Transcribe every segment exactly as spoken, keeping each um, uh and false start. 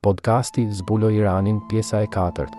Podcasti Zbulo Iranin, pjesa e katërt.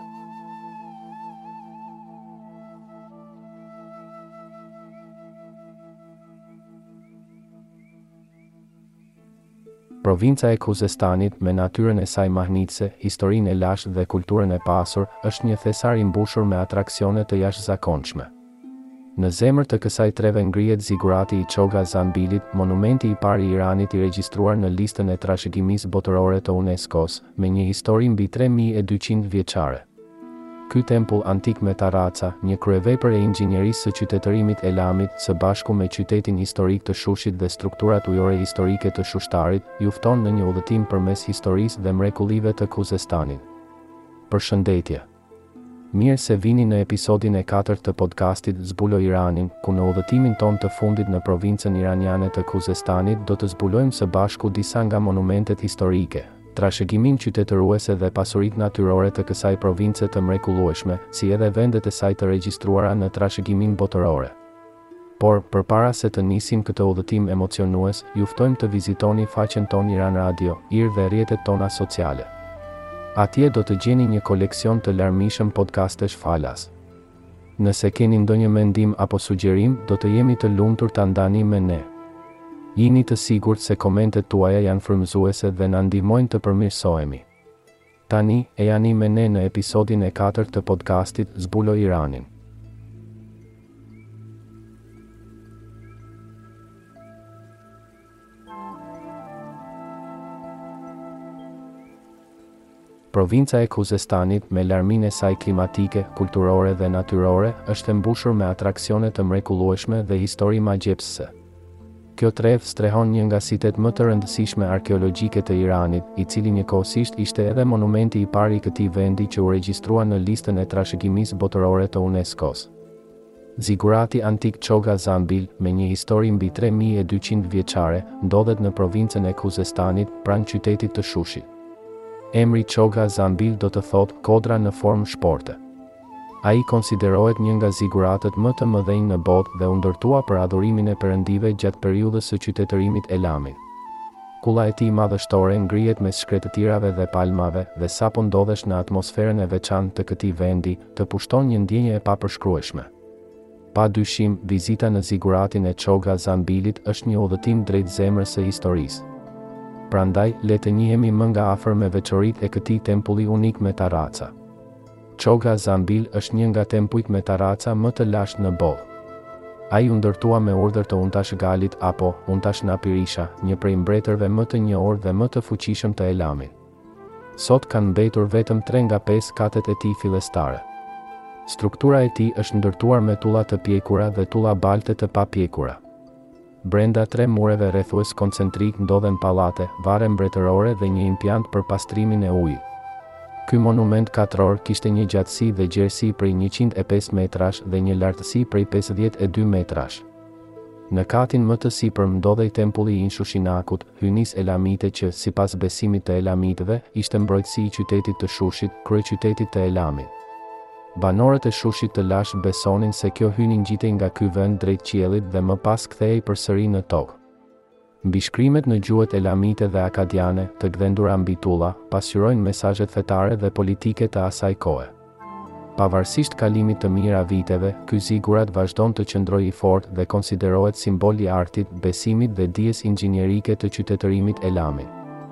Provinca e Khuzestanit, me natyrën e saj mahnitse, historinë e lashtë dhe kulturën e pasur, është një thesar i mbushur me atraksione të jashtëzakonshme. Në zemër të kësaj treve ngrihet zigurati i Choga Zanbilit, monumenti i parë i Iranit i regjistruar në listën e trashëgimisë botërore të UNESCO-s, me një histori mbi tre mijë e dyqind vjeçare. Ky tempull antik me taraca, një kryevepër e inxhinierisë së qytetërimit Elamit, së bashku me qytetin historik të Shushit dhe strukturat ujore historike të Shushtarit, ju fton në një udhëtim përmes historisë dhe mrekullive të Khuzestanit. Përshëndetje. Mirë se vini në episodin e katërt të podcastit Zbulo Iranin, ku në udhëtimin ton të fundit në provincën iraniane të Khuzestanit do të zbulojmë së bashku disa nga monumentet historike, trashëgimin qytetëruese dhe pasuritë natyrore të kësaj province të mrekullueshme, si edhe vendet e saj të regjistruara në trashëgimin botërore. Por, përpara se të nisim këtë udhëtim emocionues, ju ftojmë të vizitoni faqen ton Iran Radio, I R dhe rrjetet tona sociale. Atje do të gjeni një koleksion të larmishëm podcastesh falas. Nëse keni ndonjë mendim apo sugjerim, do të jemi të lumtur ta ndani me ne. Jini të sigurt se komentet tuaja janë frymëzuese dhe na ndihmojnë të përmirësohemi. Tani, e jani me ne në episodin e katërt të podcastit Zbulo Iranin. Provinca e Khuzestanit, me larminë e saj klimatike, kulturore dhe natyrore, është e mbushur me atraksione të mrekullueshme dhe histori magjepsëse. Kjo trevë strehon një nga sitet më të rëndësishme arkeologjike të Iranit, i cili njëkohësisht ishte edhe monumenti i parë i këtij vendi që u regjistrua në listën e trashëgimisë botërore të UNESCO-s. Zigurati antik Choga Zanbil, me një histori mbi tre mijë e dyqind vjeçare, ndodhet në provincën e Khuzestanit, pranë qytetit të Shushit. Emri Choga Zanbil do të thotë kodra në formë shporte. Ai konsiderohet një nga ziguratët më të mëdhenj në botë dhe u ndërtua për adhurimin e perëndive gjatë periudhës së qytetërimit Elamit. Kulla e tij madhështore ngrihet mes shkretëtirave dhe palmave dhe sapo ndodhesh në atmosferën e veçantë të këtij vendi, të pushton një ndjenjë e papërshkrueshme. Pa dyshim, vizita në ziguratin e Choga Zanbilit është një udhëtim drejt zemrës së historisë. Prandaj, le të njihemi më nga afër me veçoritë e këtij tempulli unik me taraca. Choga Zanbil është një nga tempujt me taraca më të lashtë në botë. Ai u ndërtua me urdhër të Untash Galit apo Untash Napirisha, një prej mbretërve më të njohur dhe më të fuqishëm të Elamit. Sot kanë mbetur vetëm tre nga pesë katet e tij fillestare. Struktura e tij është ndërtuar me tulla të pjekura dhe tulla balte të papjekura. Brenda tre mureve rrethues koncentrik ndodhen pallate, vare mbretërore dhe një impjant për pastrimin e ujit. Ky monument katror kishte një gjatësi dhe gjerësi prej njëqind e pesë metrash dhe një lartësi prej pesëdhjetë e dy metrash. Në katin më të sipërm ndodhej tempulli i Inshushinakut, hyjnis elamite që, sipas besimit të elamitëve, ishte mbrojtësi i qytetit të Shushit, kryeqytetit të Elamit. Banorët e Shushit të lashtë besonin se kjo hyjni ngjitej nga ky vend drejt qiellit dhe më pas kthehej përsëri në tokë. Mbi shkrimet në gjuhët elamite dhe akadiane, të gdhendura mbi tulla, pasqyrojnë mesazhet fetare dhe politike të asaj kohe. Pavarësisht kalimit të mijëra viteve, ky zigurat vazhdon të qëndrojë i fortë dhe konsiderohet simbol i artit, besimit dhe dijes inxhinierike të qytetërimit Elamit.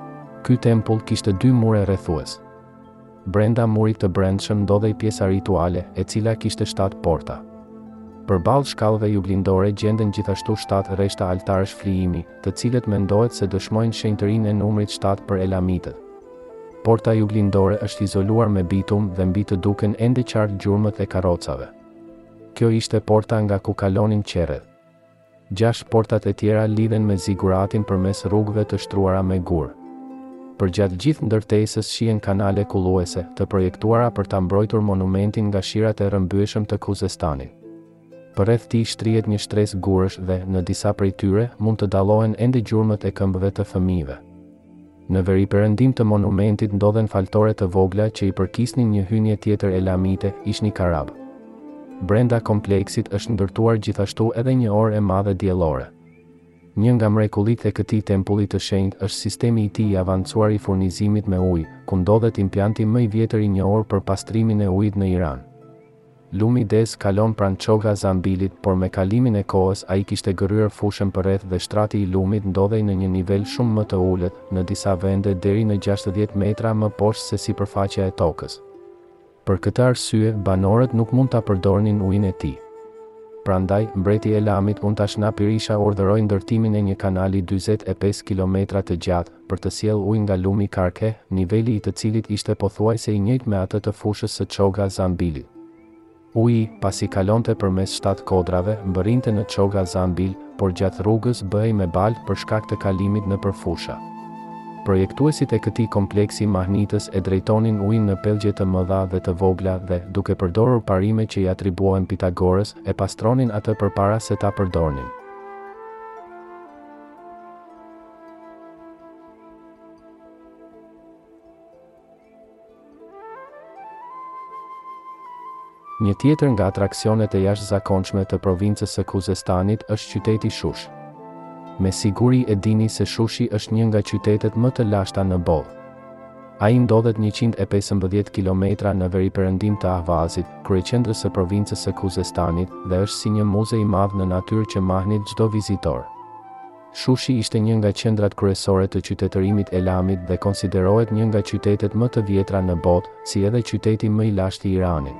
Ky tempull kishte dy mure rrethues. Brenda murit të brendshëm ndodhej pjesa rituale, e cila kishte shtatë porta. Përballë shkallëve jublindore gjenden gjithashtu shtatë rreshta altarësh flijimi, të cilët mendohet se dëshmojnë shenjtërinë e numrit shtatë për elamitët. Porta jublindore është izoluar me bitum dhe mbi të duken ende qartë gjurmët e karrocave. Kjo ishte porta nga ku kalonin qerrët. Gjashtë portat e tjera lidhen me ziguratin përmes rrugëve të shtruara me gur. Përgjatë gjithë ndërtesës shihen kanale kulluese, të projektuara për ta mbrojtur monumentin nga shirat e rrëmbyeshëm të Khuzestanit. Përreth tij shtrihet një shtresë gurësh dhe, në disa prej tyre, mund të dallohen ende gjurmët e këmbëve të fëmijëve. Në veriperëndim të monumentit ndodhen faltore të vogla që i përkisnin një hynje tjetër elamite, ishni karab. Brenda kompleksit është ndërtuar gjithashtu edhe një orë e madhe diellore. Një nga mrekullitë e këtij tempulli të shenjtë është sistemi i tij i avancuar i furnizimit me ujë, ku ndodhet implanti më i vjetër i njohur për pastrimin e ujit në Iran. Lumi Des kalon pranë Choga Zambilit, por me kalimin e kohës ai kishte gërryer fushën përreth dhe shtrati i lumit ndodhej në një nivel shumë më të ulët, në disa vende deri në gjashtëdhjetë metra më poshtë se sipërfaqja e tokës. Për këtë arsye, banorët nuk mund ta përdornin ujin e tij. Prandaj, mbreti Elamit Untashna Pirisha urdhëroi ndërtimin e një kanali dyzet e pesë kilometra të gjatë për të sjellë ujë nga lumi Karke, niveli i të cilit ishte pothuajse i njëjtë me atë të fushës së Choga Zambilit. Uji, pasi kalonte përmes shtatë kodrave, mbërrinte në Choga Zambil, por gjatë rrugës bëhej me balë për shkak të kalimit nëpër fusha. Projektuesit e këtij kompleksi mahnitës e drejtonin ujin në pellgje të mëdha dhe të vogla dhe, duke përdorur parime që i atribuohen Pitagorës, e pastronin atë përpara se ta përdornin. Një tjetër nga atraksionet e jashtëzakonshme të provincës së Khuzestanit është qyteti Shush. Me siguri e dini se Shushi është një nga qytetet më të lashta në botë. Ai ndodhet njëqind e pesëmbëdhjetë kilometra në veriperëndim të Ahvazit, kryeqendrës së provincës së Khuzestanit, dhe është si një muze i madh në natyrë që mahnit çdo vizitor. Shushi ishte një nga qendrat kryesore të qytetërimit Elamit dhe konsiderohet një nga qytetet më të vjetra në botë, si edhe qyteti më i lashtë i Iranit.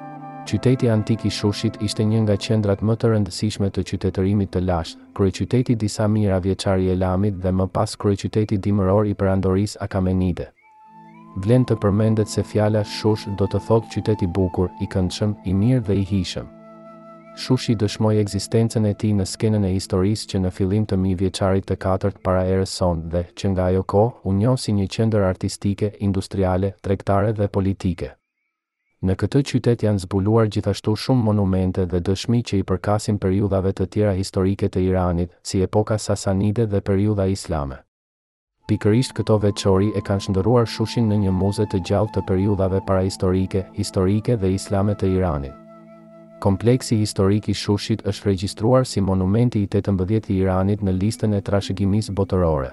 Qyteti antik i Shushit ishte një nga qendrat më të rëndësishme të qytetërimit të lashtë, kryeqyteti disa mijëra vjeçar i Elamit dhe më pas kryeqyteti dimëror i perandorisë Akamenide. Vlen të përmendet se fjala Shush do të thotë qytet i bukur, i këndshëm, i mirë dhe i hijshëm. Shushi dëshmoi ekzistencën e tij në skenën e historisë që në fillim të mijëvjeçarit të katërt para erës sonë dhe që nga ajo kohë u njoh si një qendër artistike, industriale, tregtare dhe politike. Në këtë qytet janë zbuluar gjithashtu shumë monumente dhe dëshmi që i përkasin periudhave të tjera historike të Iranit, si epoka Sasanide dhe periudha islame. Pikërisht këto veçori e kanë shndërruar Shushin në një muze të gjallë të periudhave parahistorike, historike dhe islame të Iranit. Kompleksi historik i Shushit është regjistruar si monumenti i tetëmbëdhjetë i Iranit në listën e trashëgimisë botërore.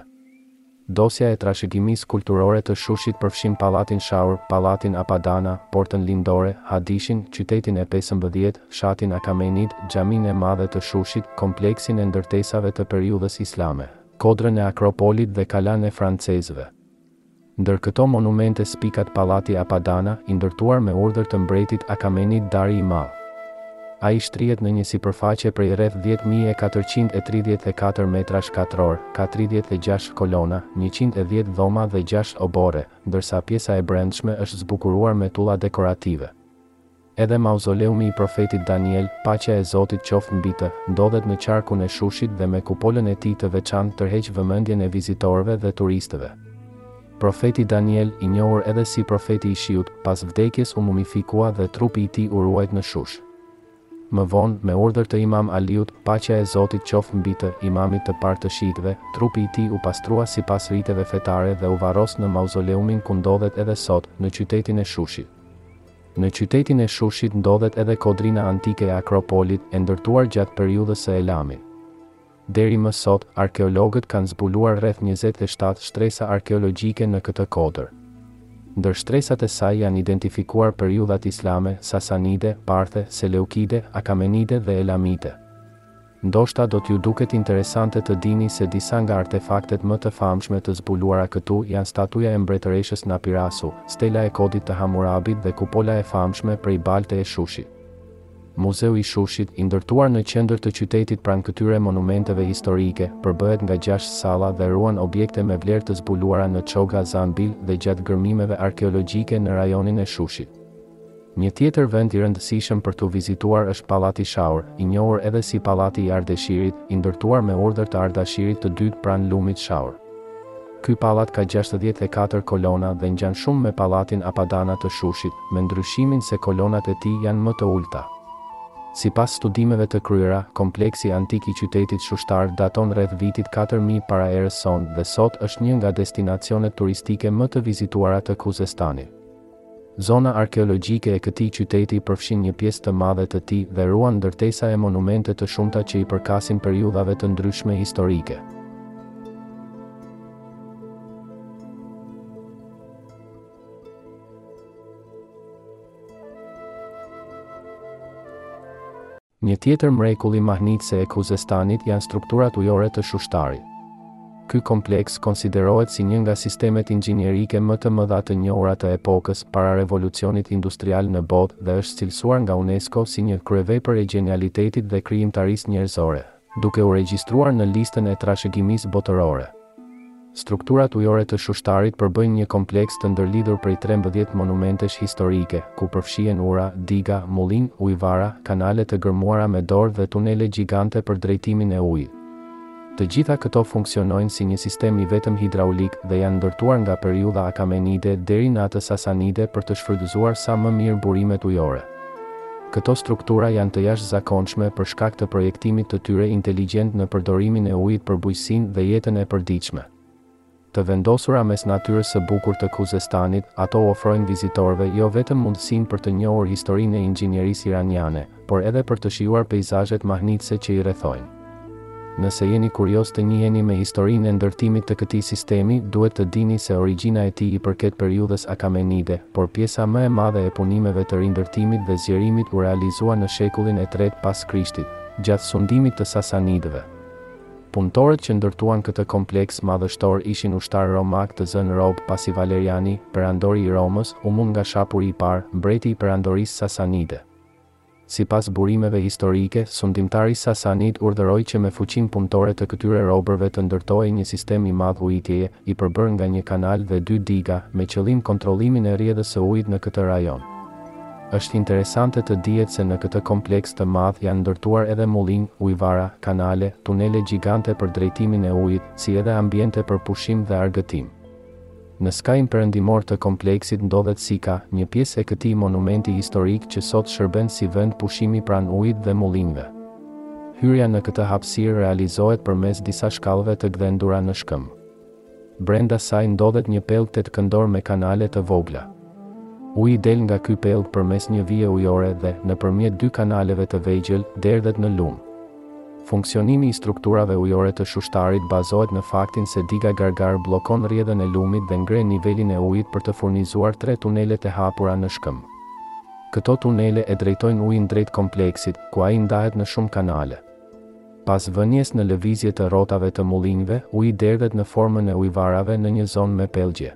Dosja e trashëgimisë kulturore të Shushit përfshin pallatin Shaur, pallatin Apadana, portën lindore, Hadishin, qytetin e pesëmbëdhjetë, fshatin Akamenid, xhaminë e madhe të Shushit, kompleksin e ndërtesave të periudhës islame, kodrën e Akropolit dhe kalan e francezëve. Ndër këto monumente spikat pallati Apadana, i ndërtuar me urdhër të mbretit Akamenid Dari i Madh. Ai shtrihet në një sipërfaqe prej rreth dhjetë mijë e katërqind e tridhjetë e katër metra shkatror, ka tridhjetë e gjashtë kolona, njëqind e dhjetë dhoma dhe gjashtë obore, ndërsa pjesa e brendshme është zbukuruar me tulla dekorative. Edhe mauzoleumi i profetit Daniel, paqja e Zotit qoftë mbi të, ndodhet në qarkun e Shushit dhe me kupolën e tij të veçantë tërheq vëmendjen e vizitorëve dhe turistëve. Profeti Daniel, i njohur edhe si profeti i shiut, pas vdekjes u mumifikua dhe trupi i tij u ruajt në Shush. Më vonë, me urdhër të Imam Aliut, paqja e Zotit qoftë mbi të, imamit të parë të shiitëve, trupi i tij u pastrua sipas riteve fetare dhe u varros në mauzoleumin ku ndodhet edhe sot, në qytetin e Shushit. Në qytetin e Shushit ndodhet edhe kodrina antike e Akropolit, e ndërtuar gjatë periudhës së Elamit. Deri më sot, arkeologët kanë zbuluar rreth njëzet e shtatë shtresa arkeologjike në këtë kodër. Ndër shtresat e saj janë identifikuar periudhat islame, Sasanide, Parthe, Seleukide, Akamenide dhe Elamite. Ndoshta do t'ju duket interesante të dini se disa nga artefaktet më të famshme të zbuluara këtu janë statuja e mbretëreshës Napirasu, stela e kodit të Hamurabit dhe kupola e famshme prej balte e Shushit. Muzeu i Shushit, i ndërtuar në qendër të qytetit pranë këtyre monumenteve historike, përbëhet nga gjashtë salla dhe ruan objekte me vlerë të zbuluara në Choga Zambil dhe gjatë gërmimeve arkeologjike në rajonin e Shushit. Një tjetër vend i rëndësishëm për t'u vizituar është pallati Shaur, i njohur edhe si pallati i Ardashirit, i ndërtuar me urdhër të Ardashirit të dytë pranë lumit Shaur. Ky pallat ka gjashtëdhjetë e katër kolona dhe ngjan shumë me pallatin Apadana të Shushit, me ndryshimin se kolonat e tij janë më të ulta. Sipas studimeve të kryera, kompleksi antik i qytetit shushtar daton rreth vitit katër mijë para erës sonë dhe sot është një nga destinacionet turistike më të vizituara të Khuzestanit. Zona arkeologjike e këtij qyteti përfshin një pjesë të madhe të tij dhe ruan ndërtesa e monumente të shumta që i përkasin periudhave të ndryshme historike. Një tjetër mrekulli mahnitse e Khuzestanit janë strukturat ujore të Shushtarit. Ky kompleks konsiderohet si një nga sistemet inxhinierike më të mëdha të njohura të epokës para revolucionit industrial në botë dhe është cilësuar nga UNESCO si një kryevepër e genialitetit dhe krijimtarisë njerëzore, duke u regjistruar në listën e trashëgimisë botërore. Strukturat ujore të Shushtarit përbëjnë një kompleks të ndërlidhur prej trembëdhjetë monumentesh historike, ku përfshihen ura, diga, mullin, ujvara, kanale të gërmuara me dorë dhe tunele gjigante për drejtimin e ujit. Të gjitha këto funksionojnë si një sistem i vetëm hidraulik dhe janë ndërtuar nga periudha Akamenide deri në atë Sasanide për të shfrytëzuar sa më mirë burimet ujore. Këto struktura janë të jashtëzakonshme për shkak të projektimit të tyre inteligjent në përdorimin e ujit për bujqësinë dhe jetën e përditshme. Të vendosura mes natyrës së bukur të Khuzestanit, ato ofrojnë vizitorëve jo vetëm mundësinë për të njohur historinë e inxhinierisë iraniane, por edhe për të shijuar peizazhet mahnitse që i rrethojnë. Nëse jeni kurioz të njiheni me historinë e ndërtimit të këtij sistemi, duhet të dini se origjina e tij i përket periudhës Akamenide, por pjesa më e madhe e punimeve të rindërtimit dhe zgjerimit u realizua në shekullin e tretë pas Krishtit, gjatë sundimit të Sasanidëve. Punëtorët që ndërtuan këtë kompleks madhështor ishin ushtarë romak të zënë robë pasi Valeriani, perandori i Romës, u mund nga shapuri i parë, mbreti i perandorisë Sasanide. Sipas burimeve historike, sundimtari Sasanid urdhëroi që me fuqinë punëtore të këtyre robërve të ndërtohej një sistem i madh ujitjeje, i përbërë nga një kanal dhe dy diga, me qëllim kontrollimin e rrjedhës së ujit në këtë rajon. Është interesante të dihet se në këtë kompleks të madh janë ndërtuar edhe mullin, ujvara, kanale, tunele gjigante për drejtimin e ujit, si edhe ambiente për pushim dhe argëtim. Në skajin perëndimor të kompleksit ndodhet Sika, një pjesë e këtij monumenti historik që sot shërben si vend pushimi pranë ujit dhe mullinve. Hyrja në këtë hapësirë realizohet përmes disa shkallëve të gdhendura në shkëmbë. Brenda saj ndodhet një pellg tetëkëndor me kanale të vogla. Uji del nga ky pellg përmes një vije ujore dhe, nëpërmjet dy kanaleve të vegjël, derdhet në lum. Funksionimi i strukturave ujore të Shushtarit bazohet në faktin se diga Gargar bllokon rrjedhën e lumit dhe ngre nivelin e ujit për të furnizuar tre tunelet e hapura në shkëmbë. Këto tunele e drejtojnë ujin drejt kompleksit, ku ai ndahet në shumë kanale. Pas vënies në lëvizje të rrotave të mullinjve, uji derdhet në formën e ujvarave në një zonë me pellgje.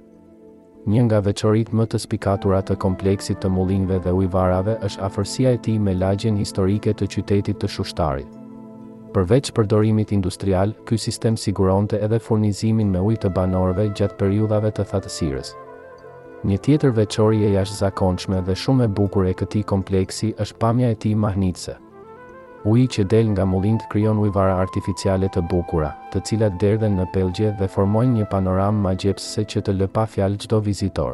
Një nga veçoritë më të spikatura të kompleksit të mullinjve dhe ujvarave është afërsia e tij me lagjen historike të qytetit të Shushtarit. Përveç përdorimit industrial, ky sistem siguronte edhe furnizimin me ujë të banorëve gjatë periudhave të thatësirës. Një tjetër veçori e jashtëzakonshme dhe shumë e bukur e këtij kompleksi është pamja e tij mahnitse. Uji që del nga mullinjt krijon ujvara artificiale të bukura, të cilat derdhen në pellgje dhe formojnë një panoramë magjepsëse që të lë pa fjalë çdo vizitor.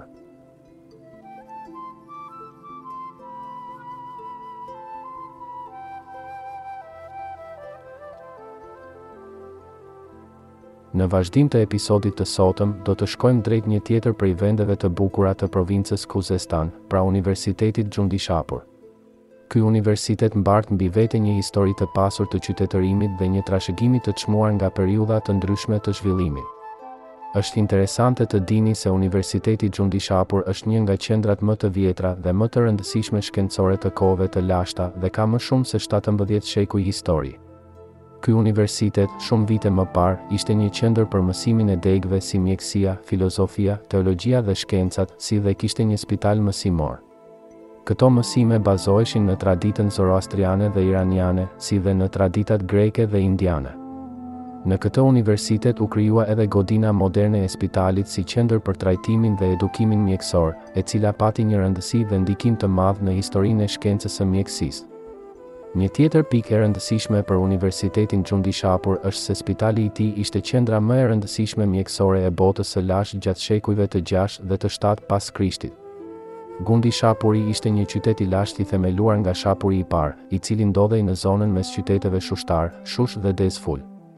Në vazhdim të episodit të sotëm, do të shkojmë drejt një tjetër prej vendeve të bukura të provincës Khuzestan, pra Universitetit Gjundishapur. Ky universitet mbart mbi vete një histori të pasur të qytetërimit dhe një trashëgimi të çmuar nga periudha të ndryshme të zhvillimit. Është interesante të dini se Universiteti Gjundishapur është një nga qendrat më të vjetra dhe më të rëndësishme shkencore të kohëve të lashta dhe ka më shumë se shtatëmbëdhjetë shekuj histori. Ky universitet, shumë vite më parë, ishte një qendër për mësimin e degëve si mjekësia, filozofia, teologjia dhe shkencat, si dhe kishte një spital mësimor. Këto mësime bazoheshin në traditën zoroastriane dhe iraniane, si dhe në traditat greke dhe indiane. Në këtë universitet u krijua edhe godina moderne e spitalit si qendër për trajtimin dhe edukimin mjekësor, e cila pati një rëndësi dhe ndikim të madh në historinë e shkencës së mjekësisë. Një tjetër pikë e rëndësishme për Universitetin Gjundishapur është se spitali i tij ishte qendra më e rëndësishme mjekësore e botës së lashtë gjatë shekujve të gjashtë dhe të shtatë pas Krishtit. Gjundishapuri ishte një qytet i lashtë i themeluar nga shapuri i parë, i cili ndodhej në zonën mes qyteteve Shushtar, Shush dhe Dezful.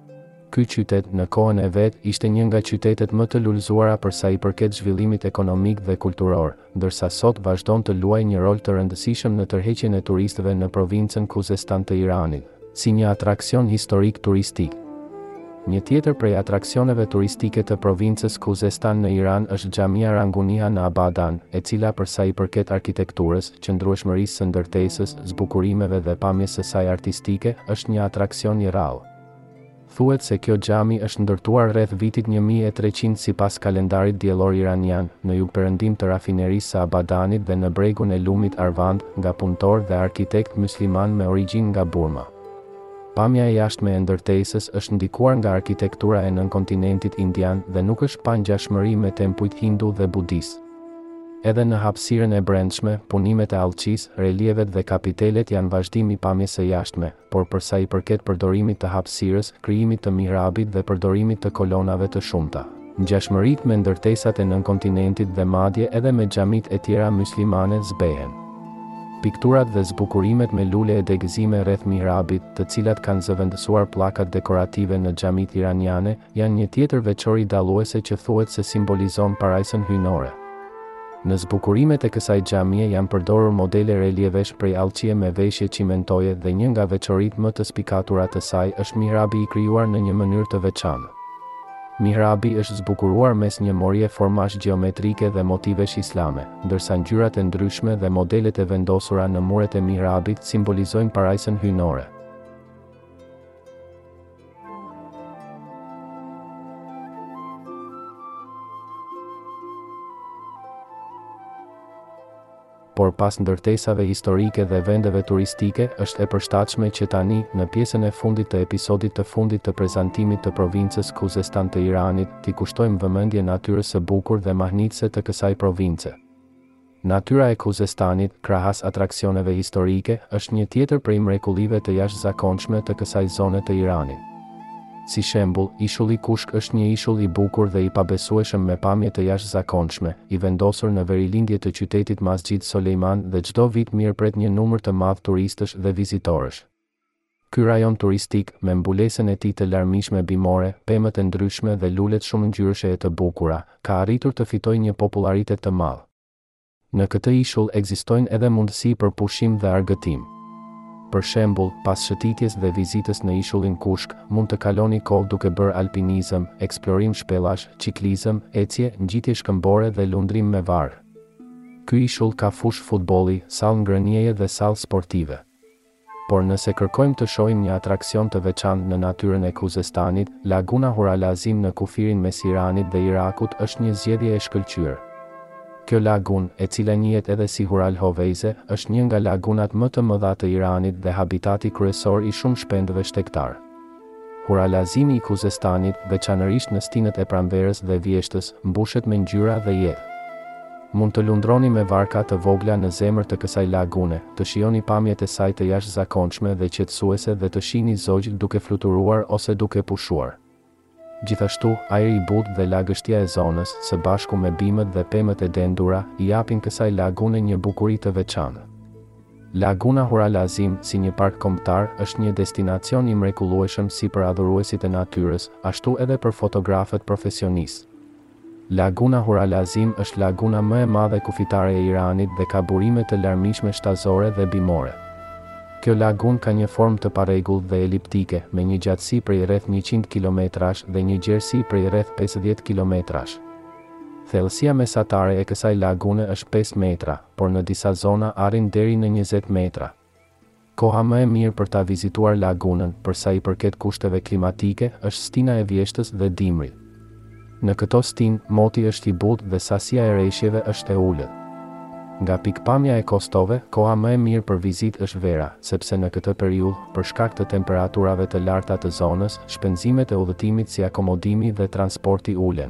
Ky qytet në kohën e vet ishte një nga qytetet më të lullzuara për sa i përket zhvillimit ekonomik dhe kulturor, ndërsa sot vazhdon të luajë një rol të rëndësishëm në tërheqjen e turistëve në provincën Khuzestan të Iranit, si një atraksion historik turistik. Një tjetër prej atraksioneve turistike të provincës Khuzestan në Iran është Xhamia Rangunia në Abadan, e cila për sa i përket arkitekturës, qëndrueshmërisë së ndërtesës, zbukurimeve dhe pamjes së saj artistike, është një atraksion i rrallë. Thuhet se kjo xhami është ndërtuar rreth vitit një mijë e treqind sipas kalendarit diellor iranian, në jugperëndim të rafinerisë së Abadanit dhe në bregun e lumit Arvand, nga punëtor dhe arkitekt musliman me origjinë nga Burma. Pamja e jashtme e ndërtesës është ndikuar nga arkitektura e nënkontinentit indian dhe nuk është pa ngjashmëri me tempujt hindu dhe budist. Edhe në hapësirën e brendshme, punimet e allçisë, relievet dhe kapitelet janë vazhdim i pamjes së jashtme, por për sa i përket përdorimit të hapësirës, krijimit të mihrabit dhe përdorimit të kolonave të shumta, ngjashmëritë me ndërtesat e nënkontinentit dhe madje edhe me xhamit e tjera muslimane zbehen. Pikturat dhe zbukurimet me lule e degëzime rreth mihrabit, të cilat kanë zëvendësuar pllakat dekorative në xhamit iraniane, janë një tjetër veçori dalluese që thuhet se simbolizon parajsën hyjnore. Në zbukurimet e kësaj xhamie janë përdorur modele relievesh prej allçie me veshje cimentoje dhe një nga veçoritë më të spikatura të saj është mihrabi i krijuar në një mënyrë të veçantë. Mihrabi është zbukuruar mes një morie formash gjeometrike dhe motivesh islame, ndërsa ngjyrat e ndryshme dhe modelet e vendosura në muret e mihrabit simbolizojnë parajsën hyjnore. Por pas ndërtesave historike dhe vendeve turistike, është e përshtatshme që tani, në pjesën e fundit të episodit të fundit të prezantimit të provincës Khuzestan të Iranit, t'i kushtojmë vëmendje natyrës së bukur dhe mahnitëse të kësaj province. Natyra e Khuzestanit, krahas atraksioneve historike, është një tjetër prej mrekullive të jashtëzakonshme të kësaj zone të Iranit. Si shembull, ishulli Kushk është një ishull i bukur dhe i pabesueshëm me pamje të jashtëzakonshme, i vendosur në verilindje të qytetit Masjid Soleiman dhe çdo vit mirëpret një numër të madh turistësh dhe vizitorësh. Ky rajon turistik, me mbulesën e tij të larmishme bimore, pemët e ndryshme dhe lulet shumë ngjyrëshe e të bukura, ka arritur të fitojë një popularitet të madh. Në këtë ishull ekzistojnë edhe mundësi për pushim dhe argëtim. Për shembull, pas shëtitjes dhe vizitës në ishullin Kushk, mund të kaloni kohë duke bërë alpinizëm, eksplorim shpellash, ciklizëm, ecje, ngjitje shkëmbore dhe lundrim me varr. Ky ishull ka fushë futbolli, sallë ngrënieje dhe sallë sportive. Por nëse kërkojmë të shohim një atraksion të veçantë në natyrën e Khuzestanit, Laguna Huralazim në kufirin mes Iranit dhe Irakut është një zgjedhje e shkëlqyer. Kjo lagun, e cila njihet edhe si Hural Hovejze, është një nga lagunat më të mëdha të Iranit dhe habitati kryesor i shumë shpendëve shtektar. Huralazimi i Khuzestanit, veçanërisht në stinët e pranverës dhe vjeshtës, mbushet me ngjyra dhe jetë. Mund të lundroni me varka të vogla në zemër të kësaj lagune, të shijoni pamjet e saj të jashtëzakonshme dhe qetësuese dhe të shihni zogjë duke fluturuar ose duke pushuar. Gjithashtu, ajri i butë dhe lagështia e zonës, së bashku me bimët dhe pemët e dendura, i japin kësaj lagune një bukuri të veçantë. Laguna Huralazim, si një park kombëtar, është një destinacion i mrekullueshëm si për adhuruesit e natyrës, ashtu edhe për fotografët profesionistë. Laguna Huralazim është laguna më e madhe kufitare e Iranit dhe ka burime të larmishme shtazore dhe bimore. Kjo lagun ka një formë të parregullt dhe eliptike, me një gjatësi prej rreth njëqind kilometrash dhe një gjerësi prej rreth pesëdhjetë kilometrash. Thellësia mesatare e kësaj lagune është pesë metra, por në disa zona arrin deri në njëzet metra. Koha më e mirë për ta vizituar lagunën, për sa i përket kushteve klimatike, është stina e vjeshtës dhe dimrit. Në këto stinë, moti është i butë dhe sasia e reshjeve është e ulët. Nga pikpamja e kostove, koha më e mirë për vizitë është vera, sepse në këtë periudhë, për shkak të temperaturave të larta të zonës, shpenzimet e udhëtimit si akomodimi dhe transporti ulen.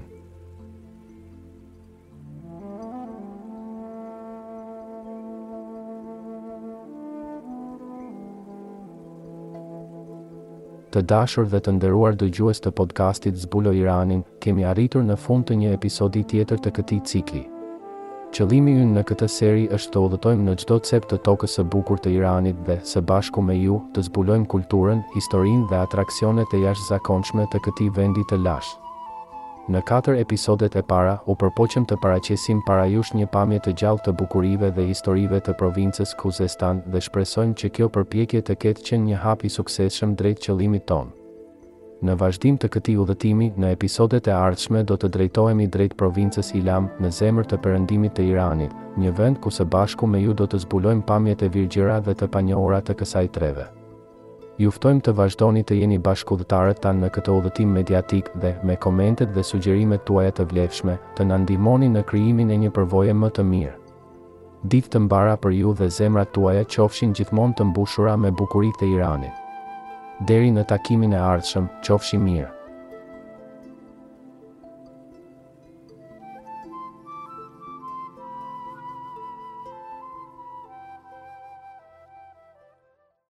Të dashur dhe të nderuar dëgjues të podcastit Zbulo Iranin, kemi arritur në fund të një episodi tjetër të këtij cikli. Qëllimi ynë në këtë seri është të udhëtojmë në çdo cep të tokës së bukur të Iranit dhe, së bashku me ju, të zbulojmë kulturën, historinë dhe atraksionet e jashtëzakonshme të këtij vendi të lashtë. Në katër episodet e para, u përpoqëm të paraqesim para jush një pamje të gjallë të bukurive dhe historive të provincës Khuzestan dhe shpresojmë që kjo përpjekje të ketë qenë një hap i suksesshëm drejt qëllimit tonë. Në vazhdim të këtij udhëtimi, në episodet e ardhshme do të drejtohemi drejt provincës Ilam, në zemër të perëndimit të Iranit, një vend ku së bashku me ju do të zbulojmë pamjet e virgjëra dhe të panjohura të kësaj treve. Ju ftojmë të vazhdoni të jeni bashkëudhëtarët tanë në këtë udhëtim mediatik dhe, me komentet dhe sugjerimet tuaja të vlefshme, të na ndihmoni në krijimin e një përvoje më të mirë. Ditë të mbara për ju dhe zemrat tuaja qofshin gjithmonë të mbushura me bukuritë e Iranit. Deri në takimin e ardhshëm, qofshi mirë.